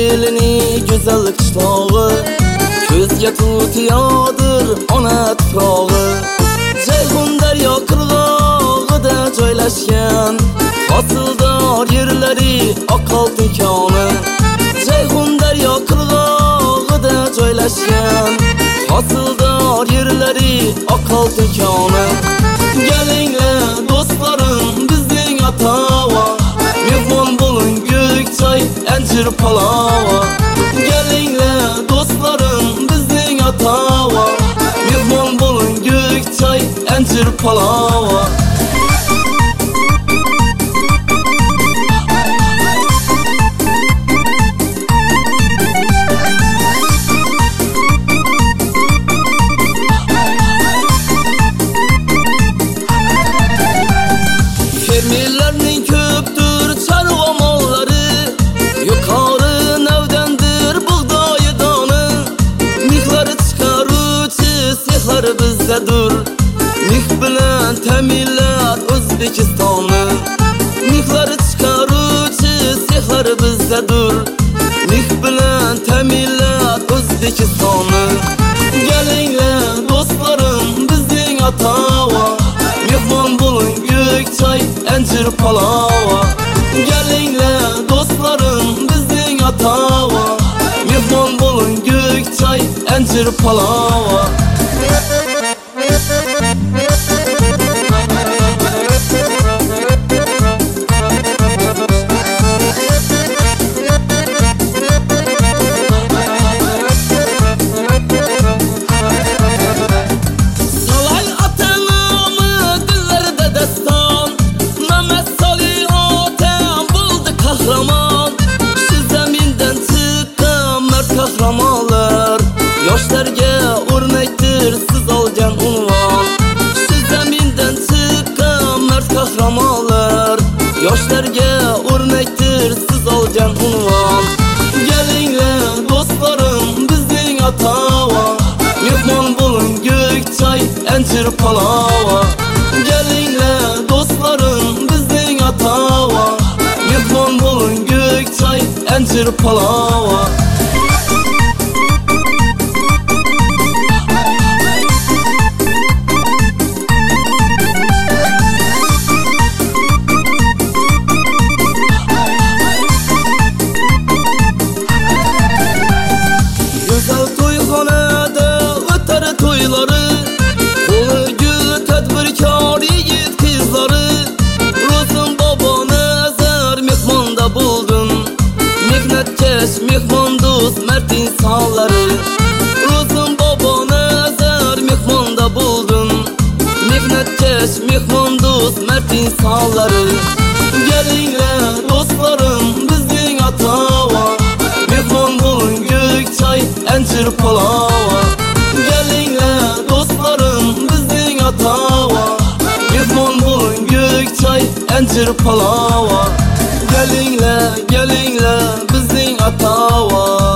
elini güzellik qishlog'i, ko'zga tutiyodir ona tuprog'i. Ceyhun daryo qirg'og'ida joylashgan hosildor yerlari oqoltin koni. Ceyhun daryo qirg'og'ida joylashgan hosildor yerlari oqoltin koni. Gelinglar do'stlarim bizning atava, mehmon bo'ling Gökçay anjir palava. Gelinglar do'stlarim bizning atava, mehmon bo'ling Gökçay anjir palava. Fermerlarning ko'pdir chorva mollari, yuqori navdandir bug'doyi doni. Mixlari chiqaruvchi sexlari bizdadir, mix bilan ta'minlat O'zbekistonni. Mixlari chiqaruvchi sexlari bizdadir, mix bilan ta'minlat O'zbekistonni. Gelinglar do'stlarim bizning atava, mehmon bo'ling Gökçay anjir palava. Gelinglar do'stlarim bizning atava, mehmon bo'ling Gökçay anjir palava. Kahramonlar yoshlarga o'rnakdir siz olgan unvon. Siz zamindan chiqqan mard kahramonlar, yoshlarga o'rnakdir siz olgan unvon. Gelinglar do'stlarim bizning atava, mehmon bo'ling Gökçay anjir palava. Gelinglar do'stlarim bizning atava, mehmon bo'ling Gökçay anjir palava. To'ylari, qo'liga tadbirkor yigit qizlari. Ro'zim bobo nazar mehmonda bo'ldim, mehnatkash mehmon do'st mard insonlari. Ro'zim bobo nazar mehmonda bo'ldim, mehnatkash mehmon do'st mard insonlari. Gelinglar do'stlarim bizning atava, mehmon bo'ling Gökçay anjir palava. Gelinglar do'stlarim bizning atava, mehmon bo'ling Gökçay anjir palava. Gelinglar bizning atava,